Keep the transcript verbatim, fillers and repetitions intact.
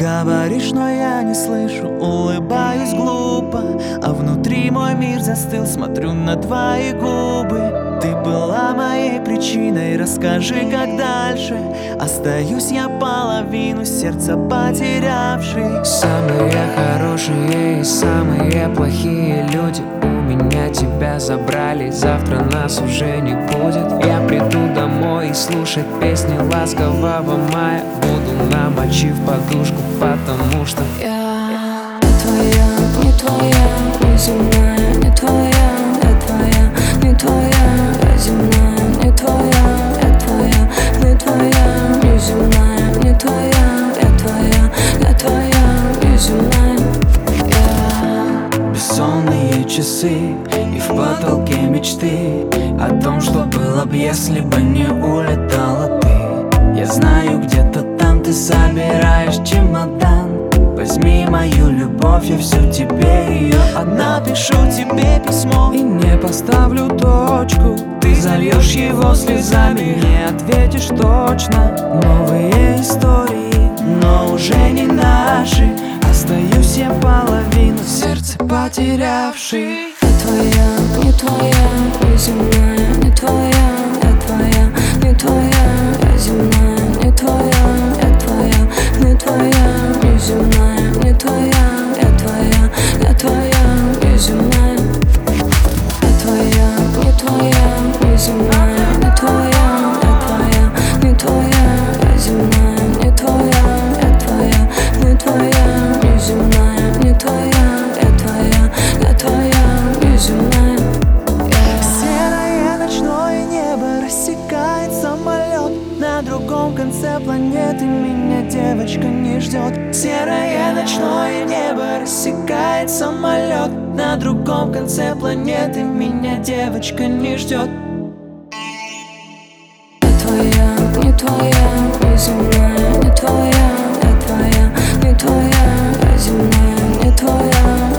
говоришь, но я не слышу. Улыбаюсь глупо, а внутри мой мир застыл. Смотрю на твои губы. Ты была моей причиной, расскажи, как дальше. Остаюсь я половину сердца потерявший. Самые хорошие и самые плохие люди у меня тебя забрали, завтра нас уже не будет. Я приду домой и слушать песни ласкового мая. Буду намочив подушку, потому что я не твоя, не твоя, не земная, не твоя, я твоя, не твоя, я земная, не твоя, я твоя, не твоя, не земная, не твоя, я твоя, я твоя, не земная. Бессонные часы и в потолке мечты о том, что было бы, если бы не улетала ты. Я знаю, где-то там ты собираешь чемодан. Возьми мою любовь, я всю тебе ее одна. Напишу тебе письмо и не поставлю точку. Ты зальешь его слезами, не ответишь точно. Новые истории, но уже не наши. Остаюсь я половину сердца потерявший. Я твоя, не твоя, не земная, не твоя, я твоя, не твоя, я земная, не твоя, я твоя, не твоя, не земная, не твоя, я твоя, я твоя, не земная. Я твоя, не твоя, не земная, не твоя, я твоя, не твоя, я земная, не твоя, я твоя, не твоя, не земная, не твоя, я твоя, я твоя, не земная. Серое ночное небо рассекает самолет. На другом конце планеты меня девочка не ждет. Серое ночное небо рассекает самолет. На другом конце планеты меня девочка не ждет. Я твоя, не твоя, не земная, не твоя, я твоя, не твоя, я земная, не твоя.